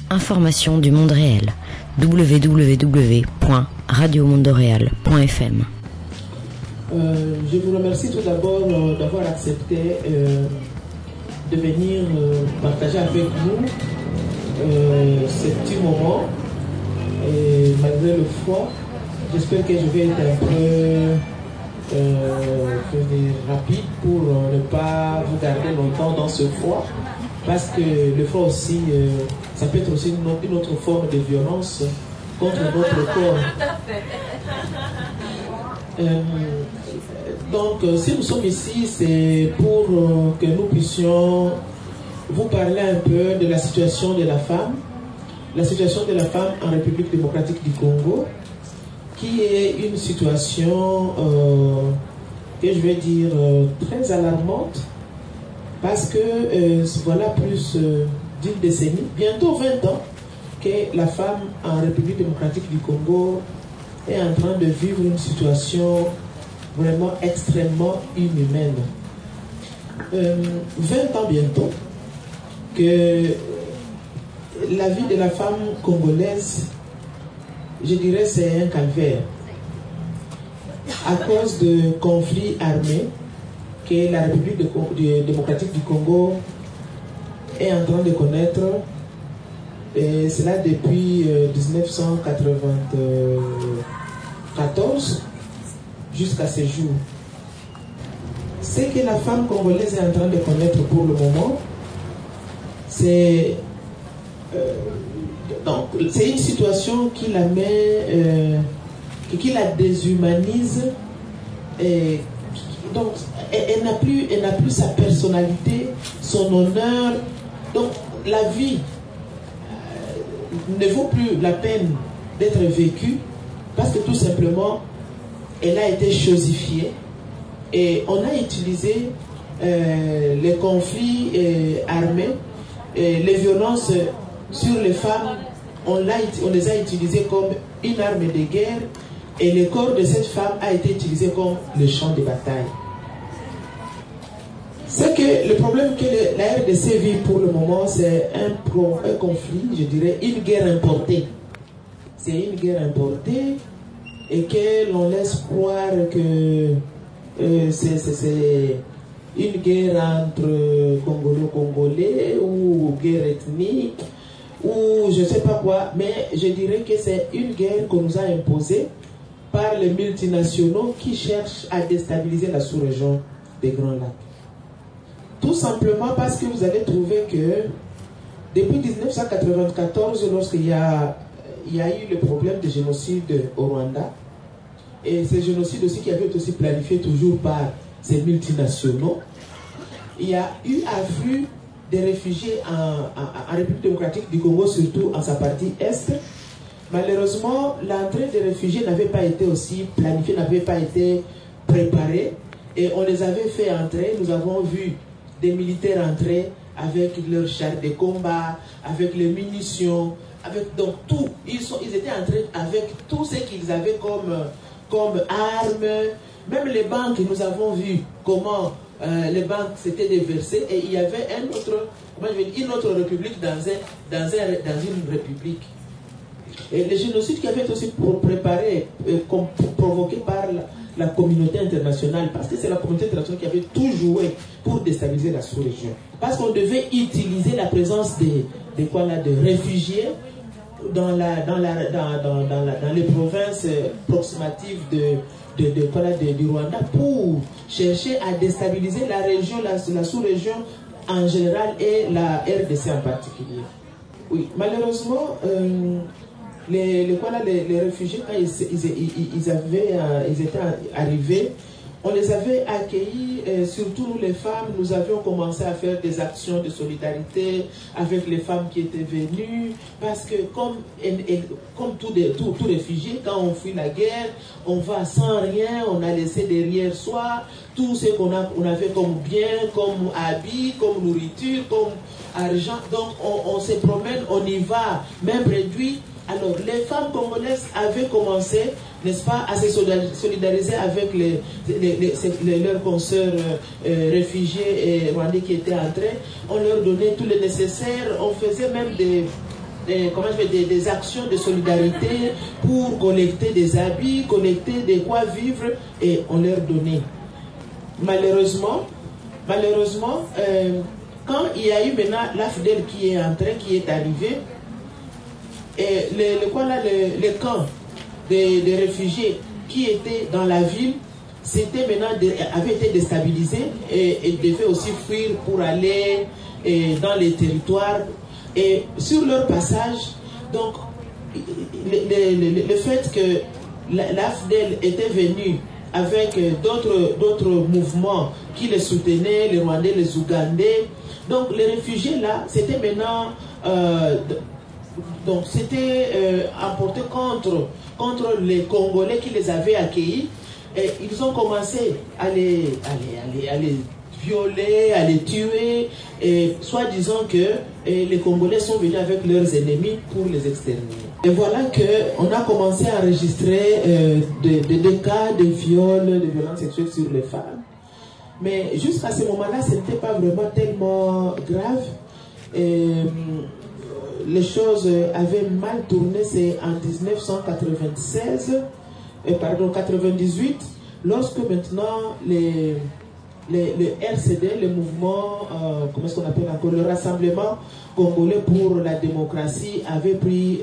information du monde réel. www.radiomondoréal.fm. Je vous remercie tout d'abord d'avoir accepté de venir partager avec nous ce petit moment. Et malgré le froid, j'espère que je vais être un peu rapide pour ne pas vous garder longtemps dans ce froid. Parce que le froid aussi, ça peut être aussi une autre forme de violence contre notre corps. Donc, si nous sommes ici, c'est pour que nous puissions vous parler un peu de la situation de la femme en République démocratique du Congo, qui est une situation que je vais dire très alarmante, parce que voilà plus d'une décennie, bientôt 20 ans, que la femme en République démocratique du Congo est en train de vivre une situation vraiment extrêmement inhumaine. 20 ans bientôt que la vie de la femme congolaise, je dirais, c'est un calvaire à cause de conflits armés que la République démocratique du Congo est en train de connaître, et cela depuis 1994 jusqu'à ce jour. Ce que la femme congolaise est en train de connaître pour le moment, c'est une situation qui la met, qui la déshumanise, et donc elle n'a plus sa personnalité, son honneur. Donc la vie ne vaut plus la peine d'être vécue, parce que tout simplement elle a été chosifiée, et on a utilisé les conflits armés, les violences sur les femmes, on les a utilisées comme une arme de guerre, et le corps de cette femme a été utilisé comme le champ de bataille. C'est que le problème que la RDC vit pour le moment, c'est un conflit, je dirais, une guerre importée. C'est une guerre importée, et que l'on laisse croire que c'est une guerre entre Congolais ou guerre ethnique ou je ne sais pas quoi, mais je dirais que c'est une guerre qu'on nous a imposée par les multinationaux qui cherchent à déstabiliser la sous-région des Grands Lacs. Tout simplement parce que vous allez trouver que depuis 1994, lorsqu'il y a eu le problème de génocide au Rwanda, et ce génocide aussi qui avait été aussi planifié toujours par ces multinationaux, il y a eu afflux des réfugiés en République démocratique du Congo, surtout en sa partie est. Malheureusement, l'entrée des réfugiés n'avait pas été aussi planifiée, n'avait pas été préparée, et on les avait fait entrer. Nous avons vu des militaires entrer avec leurs chars de combat, avec les munitions, avec donc tout. Ils étaient entrés avec tout ce qu'ils avaient comme armes. Même les banques, nous avons vu comment les banques s'étaient déversées, et il y avait une autre république dans une république. Et le génocide qui avait été aussi préparé, provoqué par la communauté internationale, parce que c'est la communauté internationale qui avait tout joué pour déstabiliser la sous-région. Parce qu'on devait utiliser la présence de réfugiés dans les provinces proximatives du Rwanda, pour chercher à déstabiliser la région, la sous-région en général, et la RDC en particulier. Oui, malheureusement, les réfugiés, quand ils étaient arrivés, on les avait accueillis, surtout nous les femmes, nous avions commencé à faire des actions de solidarité avec les femmes qui étaient venues, parce que comme tout réfugié, quand on fuit la guerre, on va sans rien, on a laissé derrière soi tout ce qu'on avait comme bien, comme habits, comme nourriture, comme argent. Donc on se promène, on y va, même réduit. Alors, les femmes congolaises avaient commencé, n'est-ce pas, à se solidariser avec leurs consoeurs réfugiés et rwandais qui étaient entrés. On leur donnait tout le nécessaire. On faisait même des des actions de solidarité pour collecter des habits, collecter de quoi vivre et on leur donnait. Malheureusement, quand il y a eu maintenant l'AFDEL qui est entré, qui est arrivé, et le camp des réfugiés qui étaient dans la ville, avait été déstabilisé et devait aussi fuir pour aller dans les territoires. Et sur leur passage, donc, le fait que l'AFDEL était venu avec d'autres mouvements qui les soutenaient, les Rwandais, les Ougandais. Donc les réfugiés là, c'était maintenant emporté contre les Congolais qui les avaient accueillis. Et ils ont commencé à les violer, à les tuer, et soit disant que les Congolais sont venus avec leurs ennemis pour les exterminer. Et voilà qu'on a commencé à enregistrer des cas de viols, de violences sexuelles sur les femmes. Mais jusqu'à ce moment-là, ce n'était pas vraiment tellement grave. Les choses avaient mal tourné, c'est en 1998, lorsque maintenant les RCD, le mouvement, comment est-ce qu'on appelle encore, le Rassemblement Congolais pour la démocratie, avait pris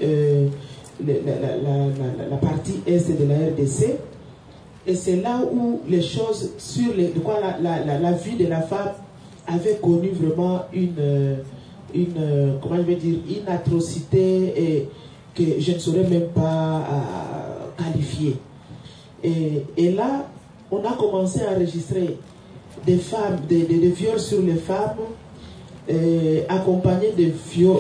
la partie est de la RDC. Et c'est là où les choses sur la vie de la femme avait connu vraiment une atrocité et que je ne saurais même pas qualifier. Et là, on a commencé à enregistrer des femmes, des viols sur les femmes, accompagnés de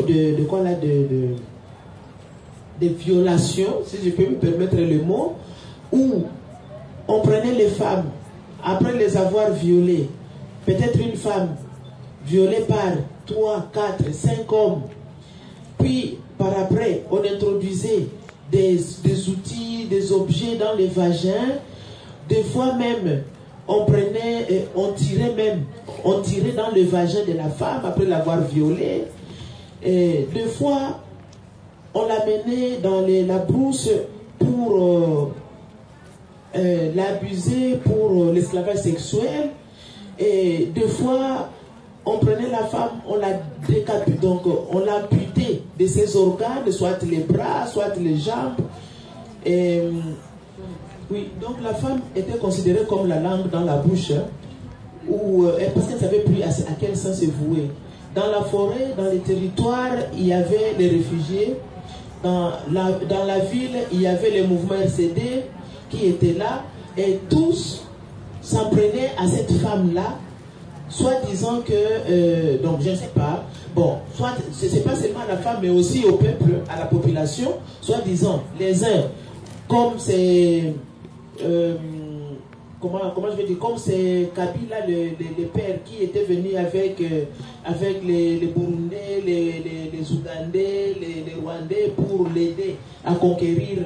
violations, si je peux me permettre le mot, où on prenait les femmes, après les avoir violées, peut-être une femme violée par 3, 4, 5 hommes, puis par après, on introduisait des outils, des objets dans les vagins, des fois même, on tirait dans le vagin de la femme après l'avoir violée, et des fois, on l'amenait dans la brousse pour l'abuser, pour l'esclavage sexuel, et des fois on prenait la femme, on la décapitait, donc on l'amputait de ses organes, soit les bras, soit les jambes. Et, oui, donc la femme était considérée comme la langue dans la bouche, parce qu'elle ne savait plus à quel sens se vouer. Dans la forêt, dans les territoires, il y avait les réfugiés. Dans la ville, il y avait les mouvements RCD qui étaient là, et tous s'en prenaient à cette femme-là, soit disant que, donc je ne sais pas, bon, soit ce n'est pas seulement à la femme, mais aussi au peuple, à la population, soit disant, les uns, comme c'est, comment je vais dire, comme c'est Kabila, le père qui était venu avec les Burundais, les Ougandais, les Rwandais pour l'aider à conquérir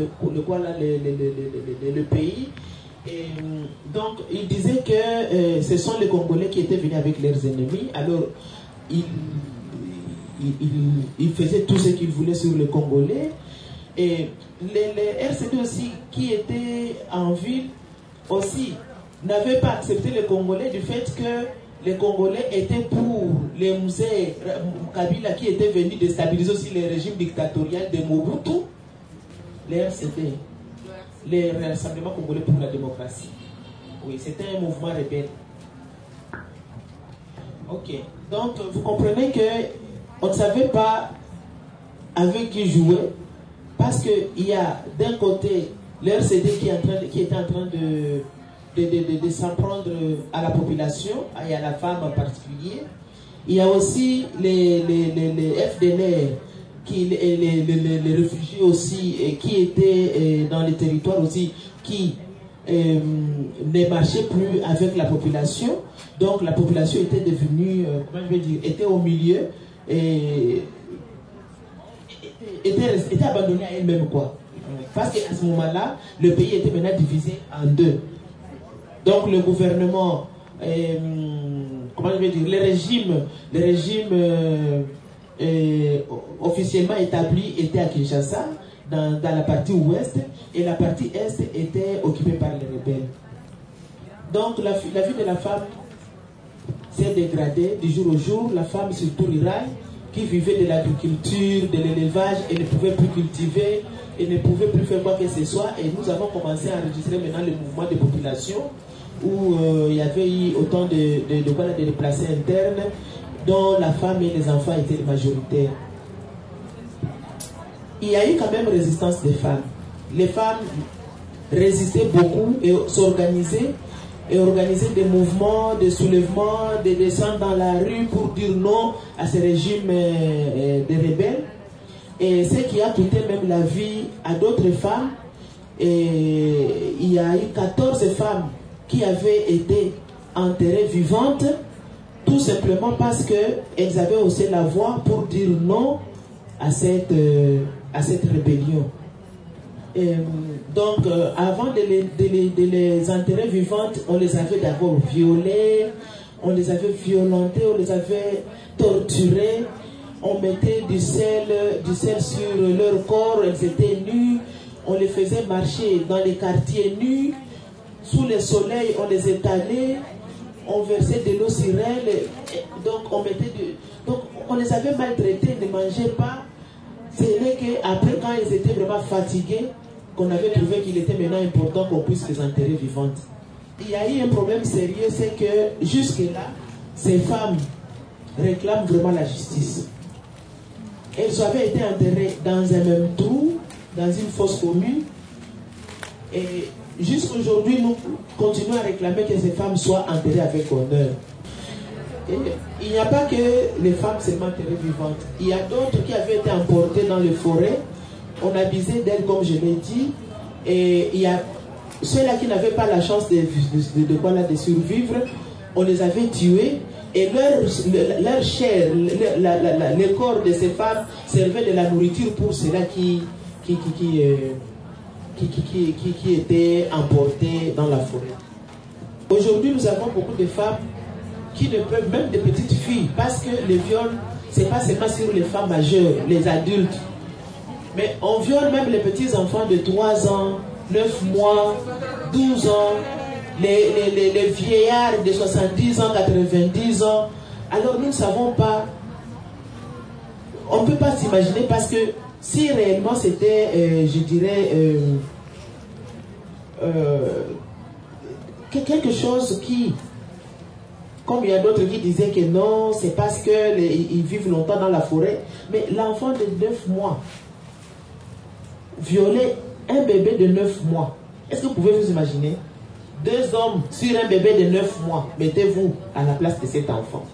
le pays. Et donc il disait que ce sont les Congolais qui étaient venus avec leurs ennemis. Alors il faisait tout ce qu'il voulait sur les Congolais. Et les RCD aussi qui étaient en ville aussi n'avaient pas accepté les Congolais du fait que les Congolais étaient pour les musées Kabila qui étaient venus déstabiliser aussi les régimes dictatoriaux de Mobutu. Les RCD, les Rassemblements Congolais pour la démocratie. Oui, c'était un mouvement rebelle. Ok, donc vous comprenez qu'on ne savait pas avec qui jouer, parce qu'il y a d'un côté l'RCD qui était en train de s'en prendre à la population et à la femme en particulier. Il y a aussi les FDLR, les réfugiés aussi, qui étaient dans les territoires aussi, qui ne marchaient plus avec la population. Donc la population était devenue, comment je vais dire, était au milieu et était abandonnée à elle-même, quoi. Parce qu'à ce moment-là, le pays était maintenant divisé en deux. Donc le gouvernement, comment je vais dire, les régimes officiellement établie était à Kinshasa, dans la partie ouest, et la partie est était occupée par les rebelles. Donc la vie de la femme s'est dégradée du jour au jour. La femme, surtout rurale, qui vivait de l'agriculture, de l'élevage, et ne pouvait plus cultiver, et ne pouvait plus faire quoi que ce soit. Et nous avons commencé à enregistrer maintenant le mouvement de population, où il y avait eu autant de déplacés internes, dont la femme et les enfants étaient majoritaires. Il y a eu quand même résistance des femmes. Les femmes résistaient beaucoup et s'organisaient, et organiser des mouvements, des soulèvements, des descentes dans la rue pour dire non à ce régime des rebelles. Et ce qui a coûté même la vie à d'autres femmes. Et il y a eu 14 femmes qui avaient été enterrées vivantes, tout simplement parce qu'elles avaient haussé la voix pour dire non à cette rébellion. Et donc, avant de les enterrer vivantes, on les avait d'abord violées, on les avait violentées, on les avait torturées, on mettait du sel sur leur corps, elles étaient nues, on les faisait marcher dans les quartiers nus, sous le soleil, on les étalait, on versait de l'eau sur elles, donc on les avait maltraitées, ne mangeaient pas. C'est là qu'après, quand ils étaient vraiment fatigués, qu'on avait trouvé qu'il était maintenant important qu'on puisse les enterrer vivantes. Il y a eu un problème sérieux, c'est que jusque-là, ces femmes réclament vraiment la justice. Elles avaient été enterrées dans un même trou, dans une fosse commune, et jusqu'aujourd'hui, nous continuons à réclamer que ces femmes soient enterrées avec honneur. Et il n'y a pas que les femmes seulement enterrées vivantes. Il y a d'autres qui avaient été emportées dans les forêts. On abusait d'elles, comme je l'ai dit. Et il y a ceux-là qui n'avaient pas la chance de survivre, on les avait tués. Et leur chair, le corps de ces femmes servait de la nourriture pour ceux-là qui étaient emportés dans la forêt. Aujourd'hui, nous avons beaucoup de femmes qui ne peuvent, même des petites filles, parce que le viol, ce n'est pas seulement sur les femmes majeures, les adultes, mais on viole même les petits enfants de 3 ans, 9 mois, 12 ans, les vieillards de 70 ans, 90 ans. Alors nous ne savons pas, on ne peut pas s'imaginer, parce que si réellement c'était, je dirais, quelque chose qui, comme il y a d'autres qui disaient que non, c'est parce qu'ils vivent longtemps dans la forêt, mais l'enfant de 9 mois, violer un bébé de 9 mois, est-ce que vous pouvez vous imaginer? 2 hommes sur un bébé de 9 mois, mettez-vous à la place de cet enfant.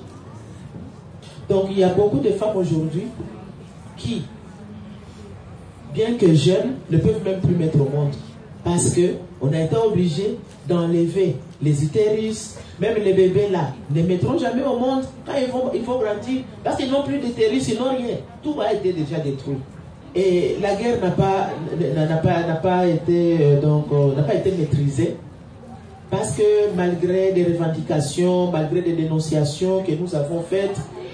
Donc il y a beaucoup de femmes aujourd'hui qui, bien que jeunes, ne peuvent même plus mettre au monde. Parce qu'on a été obligé d'enlever les utérus, même les bébés là, ne mettront jamais au monde quand ils vont grandir. Parce qu'ils n'ont plus d'utérus, ils n'ont rien. Tout a été déjà détruit. Et la guerre n'a pas été maîtrisée. Parce que malgré des revendications, malgré des dénonciations que nous avons faites,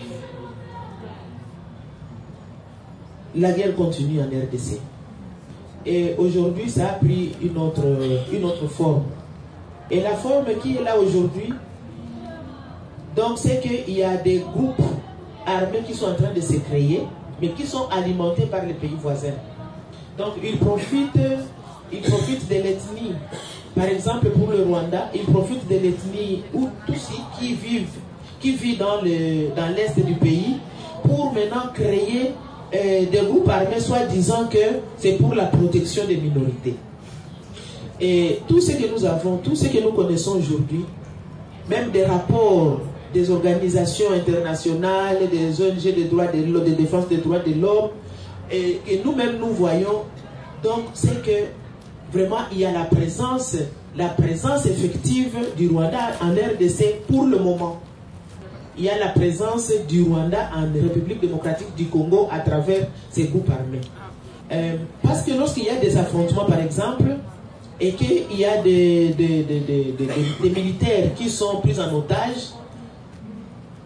la guerre continue en RDC. Et aujourd'hui, ça a pris une autre forme. Et la forme qui est là aujourd'hui, donc c'est qu'il y a des groupes armés qui sont en train de se créer, mais qui sont alimentés par les pays voisins. Donc ils profitent de l'ethnie. Par exemple, pour le Rwanda, ils profitent de l'ethnie Tutsi qui vit dans l'est du pays, pour maintenant créer des groupes armés, soi-disant que c'est pour la protection des minorités. Et tout ce que nous avons, tout ce que nous connaissons aujourd'hui, même des rapports des organisations internationales, des ONG de défense des droits de l'homme, et nous-mêmes nous voyons, donc c'est que vraiment il y a la présence effective du Rwanda en RDC pour le moment. Il y a la présence du Rwanda en République démocratique du Congo à travers ces groupes armés. Parce que lorsqu'il y a des affrontements, par exemple, et qu'il y a des militaires qui sont pris en otage,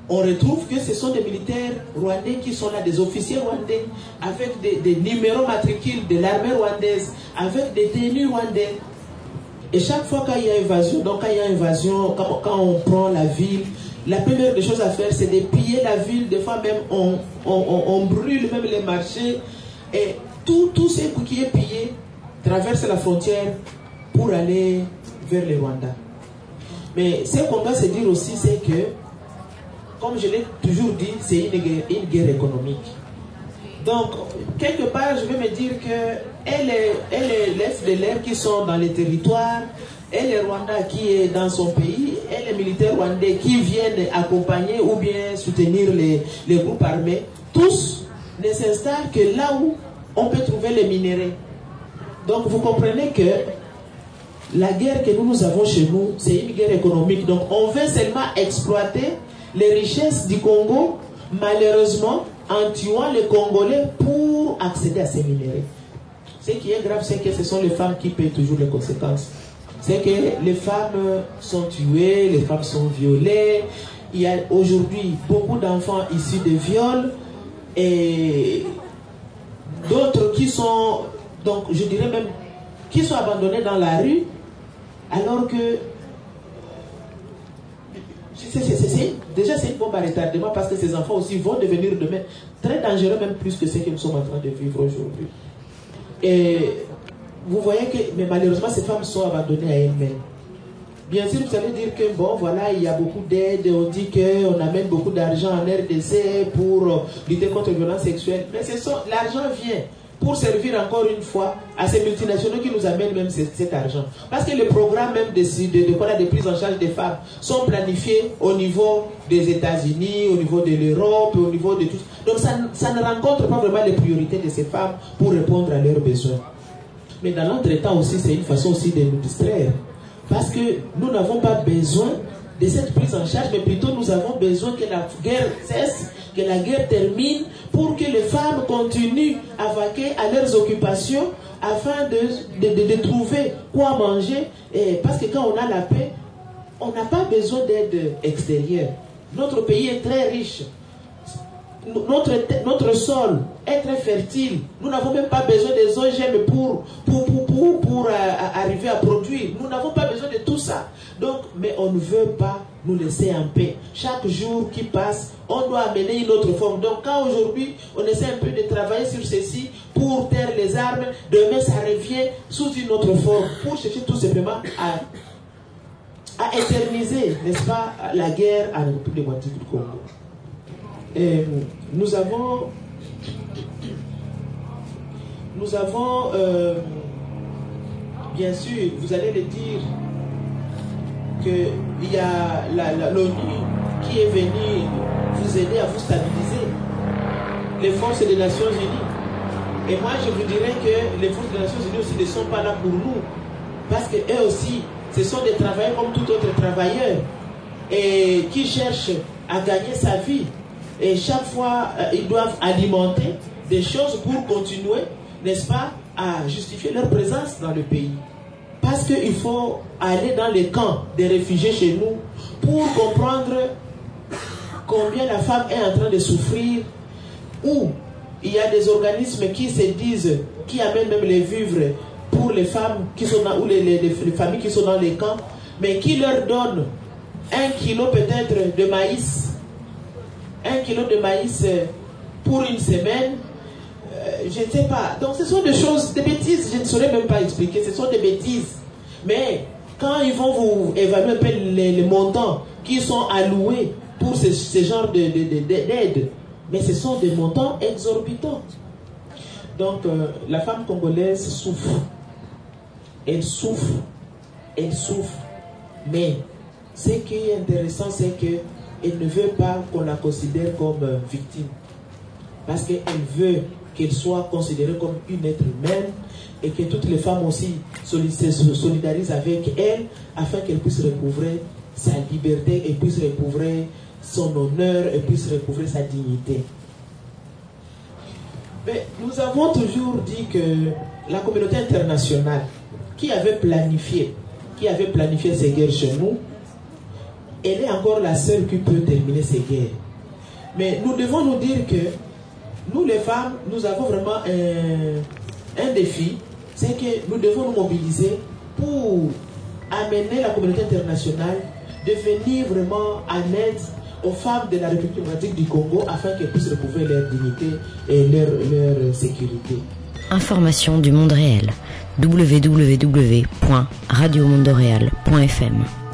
on retrouve que ce sont des militaires rwandais qui sont là, des officiers rwandais, avec des numéros matricules de l'armée rwandaise, avec des tenues rwandais. Et chaque fois qu'il y a invasion, donc quand il y a invasion, quand on prend la ville, la première des choses à faire, c'est de piller la ville. Des fois même, on brûle même les marchés. Et tout ce qui est pillé traverse la frontière pour aller vers le Rwanda. Mais ce qu'on doit se dire aussi, c'est que, comme je l'ai toujours dit, c'est une guerre économique. Donc, quelque part, je vais me dire que les FDLR qui sont dans les territoires, et le Rwanda qui est dans son pays, et les militaires rwandais qui viennent accompagner ou bien soutenir les groupes armés, tous ne s'installent que là où on peut trouver les minéraux. Donc, vous comprenez que la guerre que nous avons chez nous, c'est une guerre économique. Donc, on veut seulement exploiter les richesses du Congo, malheureusement, en tuant les Congolais pour accéder à ces minéraux. Ce qui est grave, c'est que ce sont les femmes qui paient toujours les conséquences. C'est que les femmes sont tuées, les femmes sont violées. Il y a aujourd'hui beaucoup d'enfants issus de viols et d'autres qui sont, donc je dirais même, qui sont abandonnés dans la rue, alors que déjà c'est une bombe à retardement, parce que ces enfants aussi vont devenir demain très dangereux, même plus que ce que nous sommes en train de vivre aujourd'hui. Et vous voyez que, mais malheureusement, ces femmes sont abandonnées à elles-mêmes. Bien sûr, vous allez dire que, bon, voilà, il y a beaucoup d'aide, on dit qu'on amène beaucoup d'argent en RDC pour lutter contre les violences sexuelles. Mais l'argent vient pour servir encore une fois à ces multinationaux qui nous amènent même cet argent. Parce que les programmes même de prise en charge des femmes sont planifiés au niveau des États-Unis, au niveau de l'Europe, au niveau de tout. Donc ça ne rencontre pas vraiment les priorités de ces femmes pour répondre à leurs besoins. Mais dans l'entretemps aussi, c'est une façon aussi de nous distraire. Parce que nous n'avons pas besoin de cette prise en charge, mais plutôt nous avons besoin que la guerre cesse, que la guerre termine, pour que les femmes continuent à vaquer à leurs occupations afin de trouver quoi manger. Et parce que quand on a la paix, on n'a pas besoin d'aide extérieure. Notre pays est très riche. Notre sol est très fertile. Nous n'avons même pas besoin des OGM pour arriver à produire. Nous n'avons pas besoin de tout ça. Donc, mais on ne veut pas nous laisser en paix. Chaque jour qui passe, on doit amener une autre forme. Donc, quand aujourd'hui, on essaie un peu de travailler sur ceci pour taire les armes, demain ça revient sous une autre forme pour chercher tout simplement à éterniser, n'est-ce pas, la guerre à la République démocratique du Congo. Et nous avons bien sûr, vous allez le dire, qu'il y a l'ONU qui est venue vous aider à vous stabiliser, les forces des Nations Unies. Et moi, je vous dirais que les forces des Nations Unies aussi ne sont pas là pour nous, parce qu'eux aussi, ce sont des travailleurs comme tout autre travailleur, et qui cherchent à gagner sa vie. Et chaque fois, ils doivent alimenter des choses pour continuer, n'est-ce pas, à justifier leur présence dans le pays. Parce qu'il faut aller dans les camps des réfugiés chez nous pour comprendre combien la femme est en train de souffrir, où il y a des organismes qui se disent, qui amènent même les vivres pour les femmes qui sont dans, ou les familles qui sont dans les camps, mais qui leur donnent 1 kilo peut-être de maïs. 1 kilo de maïs pour une semaine, je ne sais pas. Donc ce sont des choses, des bêtises, je ne saurais même pas expliquer, ce sont des bêtises. Mais quand ils vont vous évaluer un peu les montants qui sont alloués pour ce genre d'aide, mais ce sont des montants exorbitants. Donc la femme congolaise souffre. Elle souffre. Elle souffre. Mais ce qui est intéressant, c'est que elle ne veut pas qu'on la considère comme victime. Parce qu'elle veut qu'elle soit considérée comme une être humaine et que toutes les femmes aussi se solidarisent avec elle afin qu'elle puisse recouvrer sa liberté et puisse recouvrer son honneur et puisse recouvrer sa dignité. Mais nous avons toujours dit que la communauté internationale qui avait planifié ces guerres chez nous elle est encore la seule qui peut terminer ces guerres. Mais nous devons nous dire que nous les femmes, nous avons vraiment un défi, c'est que nous devons nous mobiliser pour amener la communauté internationale de venir vraiment en aide aux femmes de la République démocratique du Congo afin qu'elles puissent retrouver leur dignité et leur sécurité. Information du monde réel. www.radiomondoréal.fm